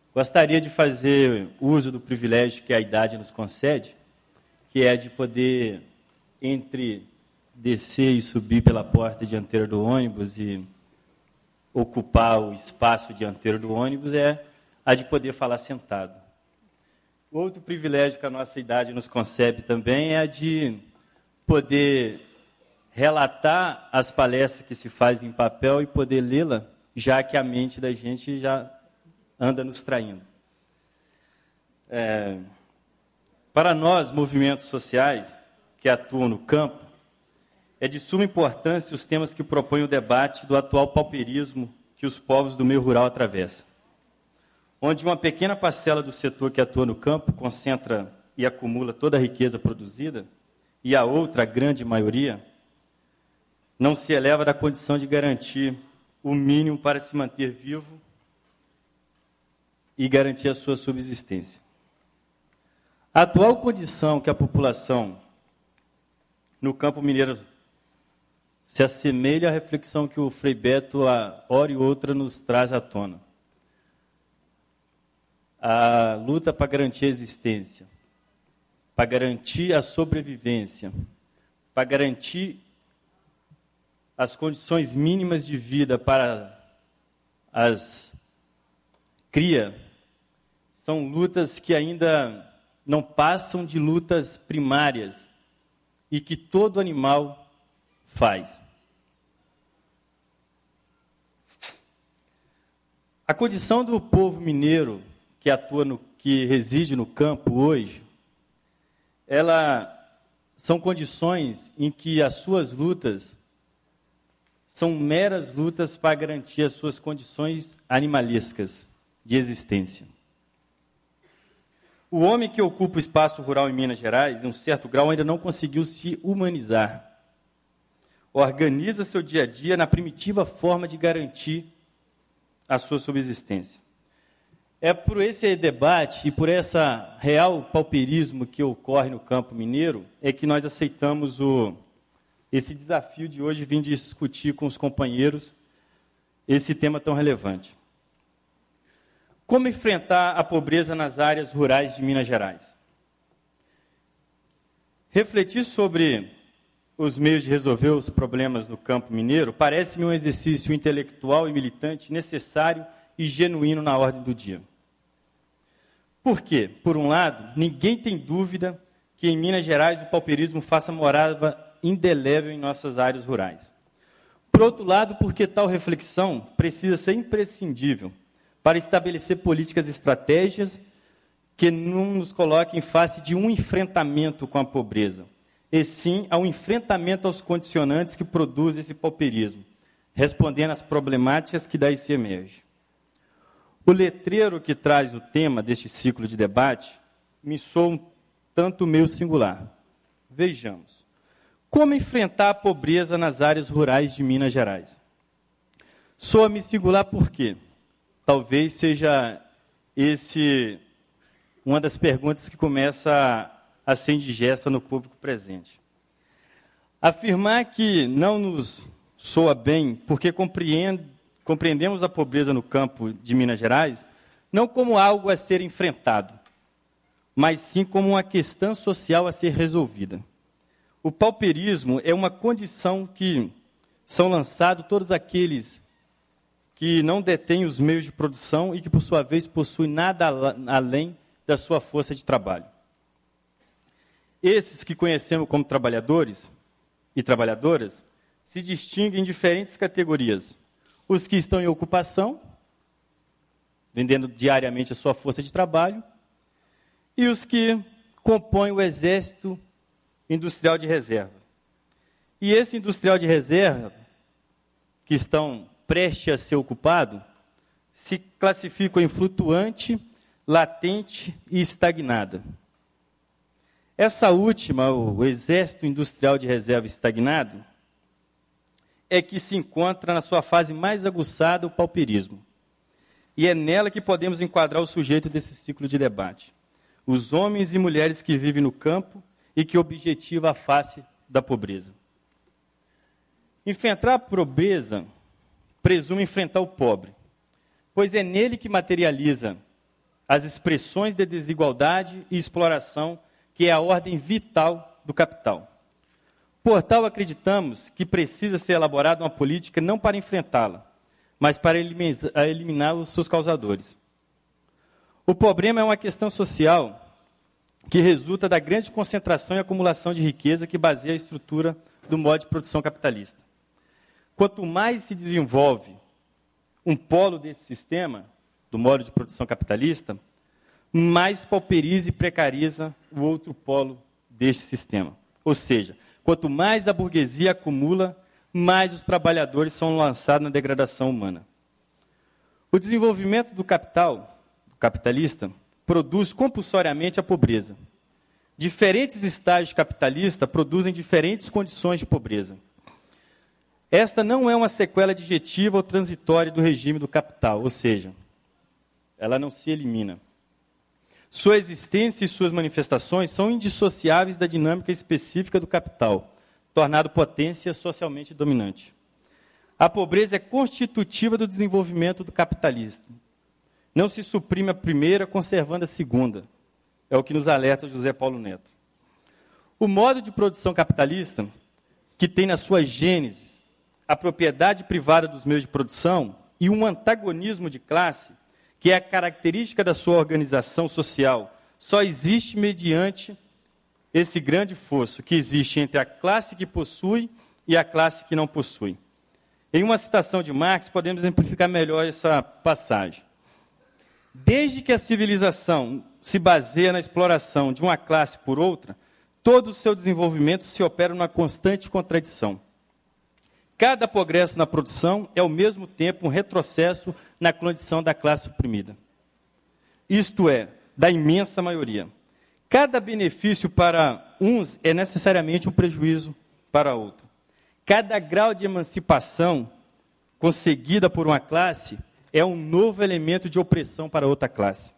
Gostaria de fazer uso do privilégio que a idade nos concede, que é de poder, entre descer e subir pela porta dianteira do ônibus e ocupar o espaço dianteiro do ônibus, é a de poder falar sentado. Outro privilégio que a nossa idade nos concede também é a de poder relatar as palestras que se fazem em papel e poder lê-la, já que a mente da gente já anda nos traindo. Para nós, movimentos sociais que atuam no campo, é de suma importância os temas que propõem o debate do atual pauperismo que os povos do meio rural atravessam, onde uma pequena parcela do setor que atua no campo concentra e acumula toda a riqueza produzida, e a outra, a grande maioria, não se eleva da condição de garantir o mínimo para se manter vivo e garantir a sua subsistência. A atual condição que a população no campo mineiro se assemelha à reflexão que o Frei Beto, a hora e outra, nos traz à tona. A luta para garantir a existência, para garantir a sobrevivência, para garantir as condições mínimas de vida para as cria, são lutas que ainda não passam de lutas primárias e que todo animal faz. A condição do povo mineiro que reside no campo hoje, são condições em que as suas lutas são meras lutas para garantir as suas condições animalescas de existência. O homem que ocupa o espaço rural em Minas Gerais, em um certo grau, ainda não conseguiu se humanizar. Organiza seu dia a dia na primitiva forma de garantir a sua subsistência. É por esse debate e por esse real pauperismo que ocorre no campo mineiro, é que nós aceitamos esse desafio de hoje, vim discutir com os companheiros esse tema tão relevante. Como enfrentar a pobreza nas áreas rurais de Minas Gerais? Refletir sobre os meios de resolver os problemas no campo mineiro parece-me um exercício intelectual e militante necessário e genuíno na ordem do dia. Por quê? Por um lado, ninguém tem dúvida que em Minas Gerais o pauperismo faça morada indelével em nossas áreas rurais. Por outro lado, porque tal reflexão precisa ser imprescindível para estabelecer políticas e estratégias que não nos coloquem em face de um enfrentamento com a pobreza, e sim ao enfrentamento aos condicionantes que produzem esse pauperismo, respondendo às problemáticas que daí se emergem. O letreiro que traz o tema deste ciclo de debate me soa um tanto meio singular. Vejamos. Como enfrentar a pobreza nas áreas rurais de Minas Gerais? Soa-me singular por quê? Talvez seja uma das perguntas que começa a ser indigesta no público presente. Afirmar que não nos soa bem porque compreendemos a pobreza no campo de Minas Gerais não como algo a ser enfrentado, mas sim como uma questão social a ser resolvida. O pauperismo é uma condição que são lançados todos aqueles que não detêm os meios de produção e que, por sua vez, possuem nada além da sua força de trabalho. Esses que conhecemos como trabalhadores e trabalhadoras se distinguem em diferentes categorias. Os que estão em ocupação, vendendo diariamente a sua força de trabalho, e os que compõem o exército industrial de reserva. E esse industrial de reserva, que estão prestes a ser ocupado, se classificam em flutuante, latente e estagnada. Essa última, o exército industrial de reserva estagnado, é que se encontra na sua fase mais aguçada o pauperismo. E é nela que podemos enquadrar o sujeito desse ciclo de debate. Os homens e mulheres que vivem no campo e que objetivam a face da pobreza. Enfrentar a pobreza presume enfrentar o pobre, pois é nele que materializa as expressões de desigualdade e exploração, que é a ordem vital do capital. Por tal, acreditamos que precisa ser elaborada uma política não para enfrentá-la, mas para eliminar os seus causadores. O problema é uma questão social que resulta da grande concentração e acumulação de riqueza que baseia a estrutura do modo de produção capitalista. Quanto mais se desenvolve um polo desse sistema, do modo de produção capitalista, mais pauperiza e precariza o outro polo deste sistema. Ou seja, quanto mais a burguesia acumula, mais os trabalhadores são lançados na degradação humana. O desenvolvimento do capital, capitalista, produz compulsoriamente a pobreza. Diferentes estágios capitalistas produzem diferentes condições de pobreza. Esta não é uma sequela adjetiva ou transitória do regime do capital, ou seja, ela não se elimina. Sua existência e suas manifestações são indissociáveis da dinâmica específica do capital, tornado potência socialmente dominante. A pobreza é constitutiva do desenvolvimento do capitalismo. Não se suprime a primeira, conservando a segunda. É o que nos alerta José Paulo Neto. O modo de produção capitalista, que tem na sua gênese a propriedade privada dos meios de produção e um antagonismo de classe, que é a característica da sua organização social, só existe mediante esse grande fosso que existe entre a classe que possui e a classe que não possui. Em uma citação de Marx, podemos exemplificar melhor essa passagem. Desde que a civilização se baseia na exploração de uma classe por outra, todo o seu desenvolvimento se opera numa constante contradição. Cada progresso na produção é, ao mesmo tempo, um retrocesso na condição da classe oprimida. Isto é, da imensa maioria. Cada benefício para uns é necessariamente um prejuízo para outro. Cada grau de emancipação conseguida por uma classe é um novo elemento de opressão para outra classe.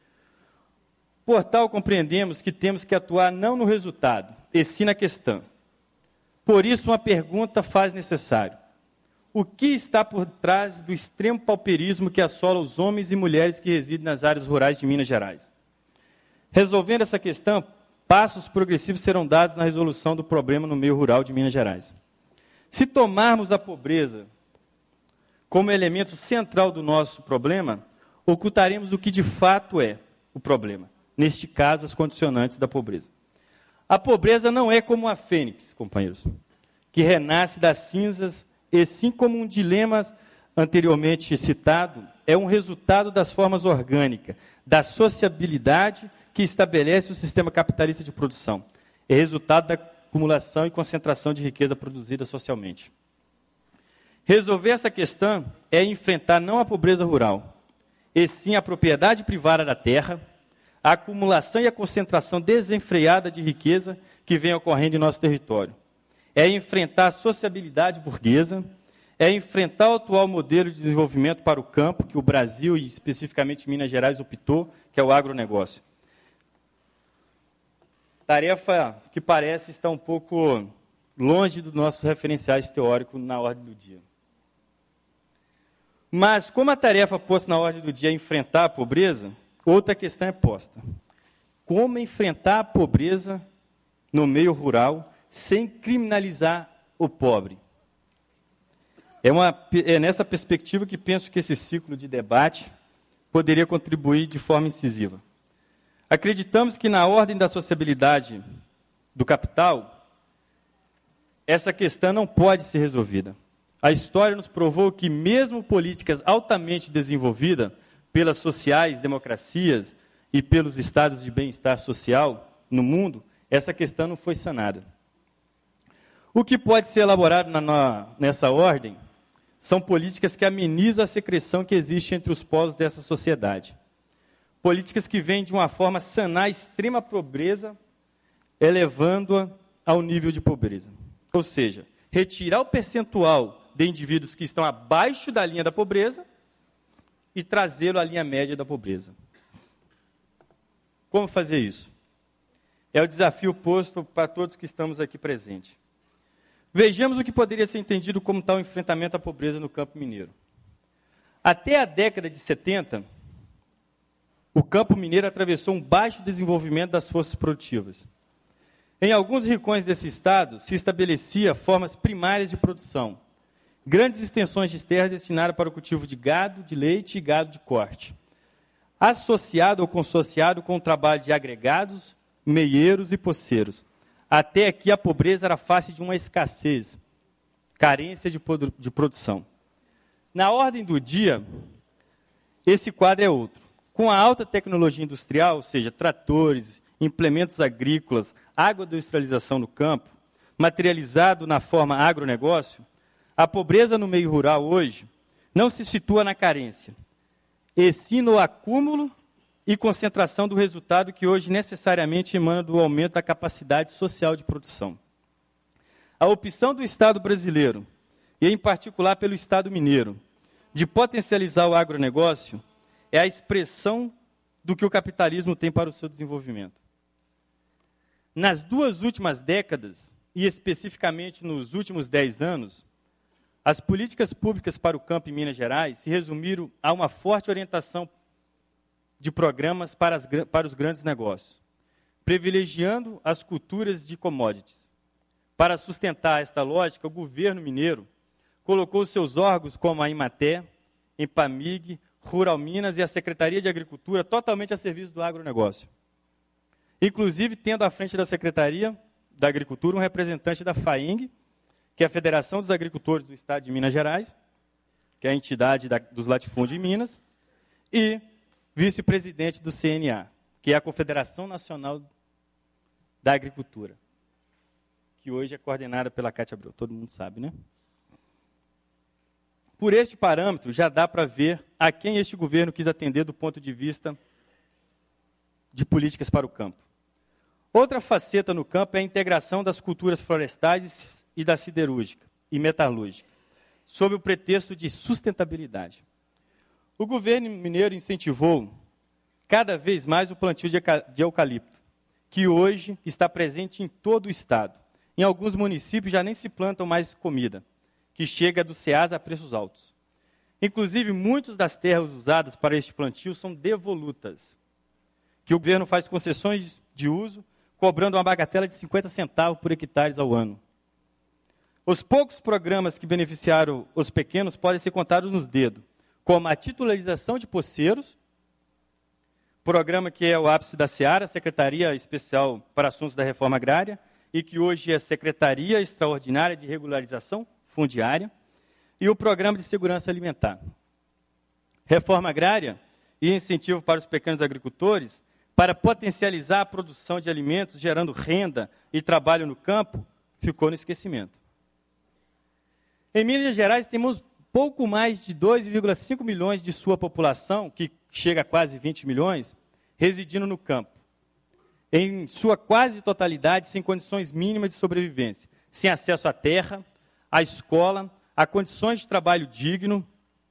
Por tal, compreendemos que temos que atuar não no resultado, e sim na questão. Por isso, uma pergunta faz necessário. O que está por trás do extremo pauperismo que assola os homens e mulheres que residem nas áreas rurais de Minas Gerais? Resolvendo essa questão, passos progressivos serão dados na resolução do problema no meio rural de Minas Gerais. Se tomarmos a pobreza como elemento central do nosso problema, ocultaremos o que de fato é o problema. Neste caso, as condicionantes da pobreza. A pobreza não é como a fênix, companheiros, que renasce das cinzas, e sim como um dilema anteriormente citado, é um resultado das formas orgânicas, da sociabilidade que estabelece o sistema capitalista de produção. É resultado da acumulação e concentração de riqueza produzida socialmente. Resolver essa questão é enfrentar não a pobreza rural, e sim a propriedade privada da terra, a acumulação e a concentração desenfreada de riqueza que vem ocorrendo em nosso território. É enfrentar a sociabilidade burguesa, é enfrentar o atual modelo de desenvolvimento para o campo, que o Brasil, e especificamente Minas Gerais, optou, que é o agronegócio. Tarefa que parece estar um pouco longe dos nossos referenciais teóricos na ordem do dia. Mas, como a tarefa posta na ordem do dia é enfrentar a pobreza, outra questão é posta. Como enfrentar a pobreza no meio rural sem criminalizar o pobre? É nessa perspectiva que penso que esse ciclo de debate poderia contribuir de forma incisiva. Acreditamos que na ordem da sociabilidade do capital, essa questão não pode ser resolvida. A história nos provou que mesmo políticas altamente desenvolvidas pelas sociais democracias e pelos estados de bem-estar social no mundo, essa questão não foi sanada. O que pode ser elaborado nessa ordem são políticas que amenizam a secreção que existe entre os polos dessa sociedade. Políticas que vêm de uma forma sanar a extrema pobreza, elevando-a ao nível de pobreza. Ou seja, retirar o percentual de indivíduos que estão abaixo da linha da pobreza e trazê-lo à linha média da pobreza. Como fazer isso? É o desafio posto para todos que estamos aqui presentes. Vejamos o que poderia ser entendido como tal enfrentamento à pobreza no campo mineiro. Até a década de 70, campo mineiro atravessou um baixo desenvolvimento das forças produtivas. Em alguns rincões desse estado, se estabelecia formas primárias de produção, grandes extensões de terra destinadas para o cultivo de gado, de leite e gado de corte, associado ou consorciado com o trabalho de agregados, meieiros e poceiros. Até aqui a pobreza era face de uma escassez, carência de produção. Na ordem do dia, esse quadro é outro. Com a alta tecnologia industrial, ou seja, tratores, implementos agrícolas, agroindustrialização no campo, materializado na forma agronegócio, a pobreza no meio rural hoje não se situa na carência, e sim no acúmulo e concentração do resultado que hoje necessariamente emana do aumento da capacidade social de produção. A opção do Estado brasileiro, e em particular pelo Estado mineiro, de potencializar o agronegócio, é a expressão do que o capitalismo tem para o seu desenvolvimento. Nas 2 últimas décadas, e especificamente nos últimos 10 anos, as políticas públicas para o campo em Minas Gerais se resumiram a uma forte orientação de programas para os grandes negócios, privilegiando as culturas de commodities. Para sustentar esta lógica, o governo mineiro colocou seus órgãos como a Imaté, Empamig, Rural Minas e a Secretaria de Agricultura totalmente a serviço do agronegócio. Inclusive, tendo à frente da Secretaria da Agricultura um representante da FAENG, que é a Federação dos Agricultores do Estado de Minas Gerais, que é a entidade dos latifúndios em Minas, e vice-presidente do CNA, que é a Confederação Nacional da Agricultura, que hoje é coordenada pela Cátia Abreu, todo mundo sabe, né? Por este parâmetro, já dá para ver a quem este governo quis atender do ponto de vista de políticas para o campo. Outra faceta no campo é a integração das culturas florestais e da siderúrgica e metalúrgica, sob o pretexto de sustentabilidade. O governo mineiro incentivou cada vez mais o plantio de eucalipto, que hoje está presente em todo o estado. Em alguns municípios já nem se plantam mais comida, que chega do Ceasa a preços altos. Inclusive, muitas das terras usadas para este plantio são devolutas, que o governo faz concessões de uso, cobrando uma bagatela de 50 centavos por hectare ao ano. Os poucos programas que beneficiaram os pequenos podem ser contados nos dedos, como a titularização de poceiros, programa que é o ápice da Seara, Secretaria Especial para Assuntos da Reforma Agrária, e que hoje é Secretaria Extraordinária de Regularização Fundiária, e o Programa de Segurança Alimentar. Reforma agrária e incentivo para os pequenos agricultores, para potencializar a produção de alimentos, gerando renda e trabalho no campo, ficou no esquecimento. Em Minas Gerais, temos pouco mais de 2,5 milhões de sua população, que chega a quase 20 milhões, residindo no campo. Em sua quase totalidade, sem condições mínimas de sobrevivência, sem acesso à terra, à escola, a condições de trabalho digno,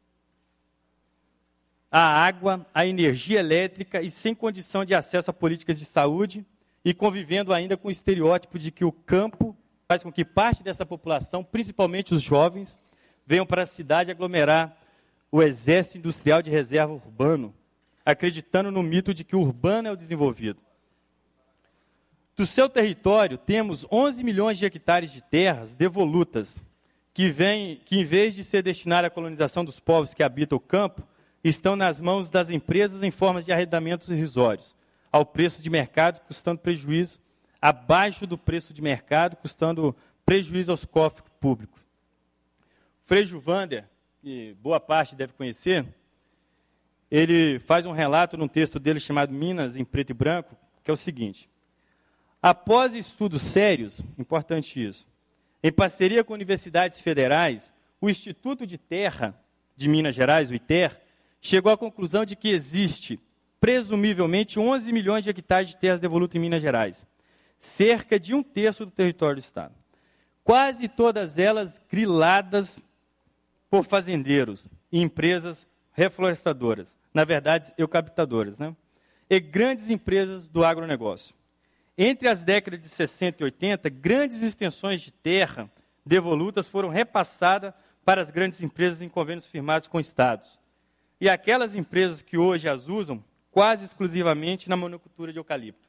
à água, à energia elétrica e sem condição de acesso a políticas de saúde e convivendo ainda com o estereótipo de que o campo faz com que parte dessa população, principalmente os jovens, venham para a cidade aglomerar o exército industrial de reserva urbano, acreditando no mito de que o urbano é o desenvolvido. Do seu território, temos 11 milhões de hectares de terras devolutas, que em vez de ser destinada à colonização dos povos que habitam o campo, estão nas mãos das empresas em formas de arrendamentos irrisórios, ao preço de mercado, custando prejuízo, abaixo do preço de mercado, custando prejuízo aos cofres públicos. Frei Juvander, que boa parte deve conhecer, ele faz um relato num texto dele chamado Minas em Preto e Branco, que é o seguinte: após estudos sérios, importante isso, em parceria com universidades federais, o Instituto de Terra de Minas Gerais, o ITER, chegou à conclusão de que existe, presumivelmente, 11 milhões de hectares de terras devolutas em Minas Gerais, cerca de 1/3 do território do Estado. Quase todas elas griladas por fazendeiros e empresas reflorestadoras, na verdade, eucaliptadoras, né? E grandes empresas do agronegócio. Entre as décadas de 60 e 80, grandes extensões de terra devolutas foram repassadas para as grandes empresas em convênios firmados com estados. E aquelas empresas que hoje as usam, quase exclusivamente na monocultura de eucalipto.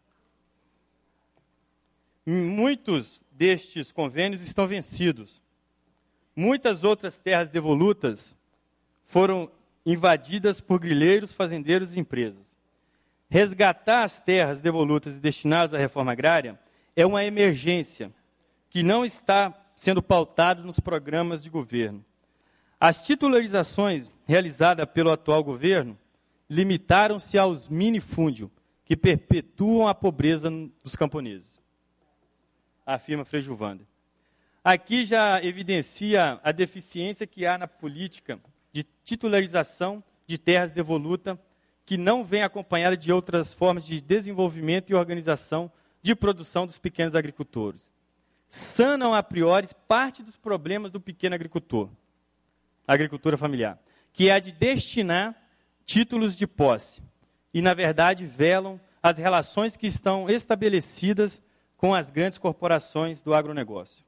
Muitos destes convênios estão vencidos. Muitas outras terras devolutas foram invadidas por grileiros, fazendeiros e empresas. Resgatar as terras devolutas e destinadas à reforma agrária é uma emergência que não está sendo pautada nos programas de governo. As titularizações realizadas pelo atual governo limitaram-se aos minifúndios, que perpetuam a pobreza dos camponeses, afirma Frei Gilvander. Aqui já evidencia a deficiência que há na política de titularização de terras devolutas, que não vem acompanhada de outras formas de desenvolvimento e organização de produção dos pequenos agricultores. Sanam a priori parte dos problemas do pequeno agricultor, agricultura familiar, que é a de destinar títulos de posse e, na verdade, velam as relações que estão estabelecidas com as grandes corporações do agronegócio.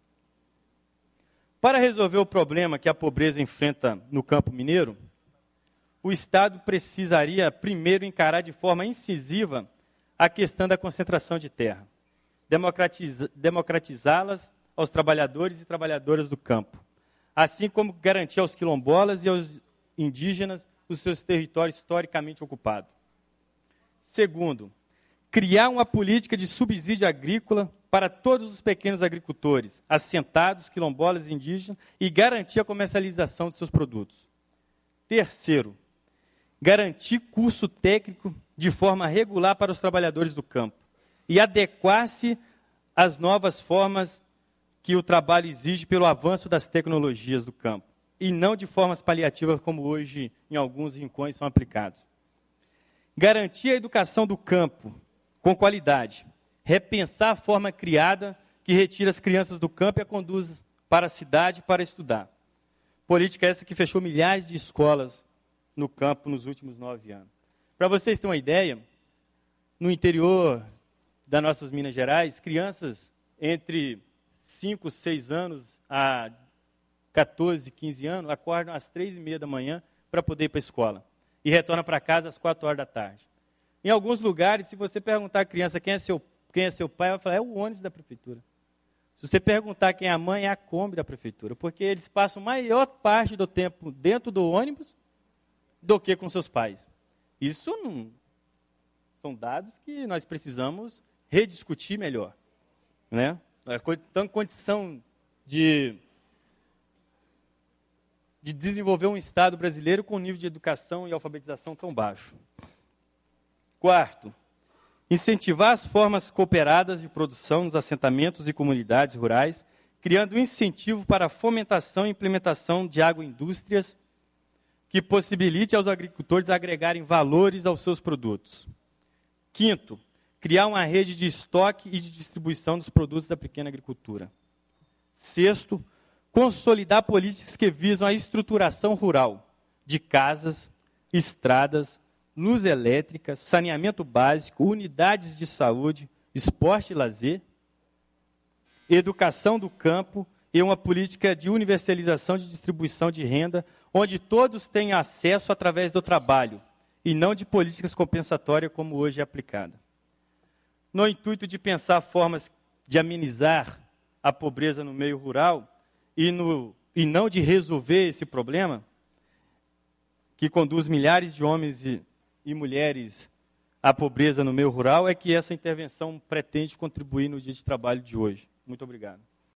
Para resolver o problema que a pobreza enfrenta no campo mineiro, o Estado precisaria primeiro encarar de forma incisiva a questão da concentração de terra, democratizá-las aos trabalhadores e trabalhadoras do campo, assim como garantir aos quilombolas e aos indígenas os seus territórios historicamente ocupados. Segundo, criar uma política de subsídio agrícola para todos os pequenos agricultores, assentados, quilombolas e indígenas, e garantir a comercialização de seus produtos. Terceiro, garantir curso técnico de forma regular para os trabalhadores do campo e adequar-se às novas formas que o trabalho exige pelo avanço das tecnologias do campo, e não de formas paliativas como hoje em alguns rincões são aplicados. Garantir a educação do campo com qualidade, repensar a forma criada que retira as crianças do campo e a conduz para a cidade para estudar. Política essa que fechou milhares de escolas no campo nos últimos 9 anos. Para vocês terem uma ideia, no interior das nossas Minas Gerais, crianças entre 5, 6 anos a 14, 15 anos acordam às 3h30 da manhã para poder ir para a escola e retornam para casa às 4 horas da tarde. Em alguns lugares, se você perguntar à criança quem é seu pai, ela vai falar, é o ônibus da prefeitura. Se você perguntar quem é a mãe, é a Kombi da prefeitura, porque eles passam a maior parte do tempo dentro do ônibus do que com seus pais. Isso não são dados que nós precisamos rediscutir melhor, né? Então, condição de desenvolver um Estado brasileiro com um nível de educação e alfabetização tão baixo. Quarto, incentivar as formas cooperadas de produção nos assentamentos e comunidades rurais, criando incentivo para a fomentação e implementação de agroindústrias que possibilite aos agricultores agregarem valores aos seus produtos. Quinto, criar uma rede de estoque e de distribuição dos produtos da pequena agricultura. Sexto, consolidar políticas que visam a estruturação rural de casas, estradas, luz elétrica, saneamento básico, unidades de saúde, esporte e lazer, educação do campo e uma política de universalização de distribuição de renda, onde todos tenham acesso através do trabalho, e não de políticas compensatórias como hoje é aplicada. No intuito de pensar formas de amenizar a pobreza no meio rural e não de resolver esse problema, que conduz milhares de homens e mulheres à pobreza no meio rural, é que essa intervenção pretende contribuir no dia de trabalho de hoje. Muito obrigado.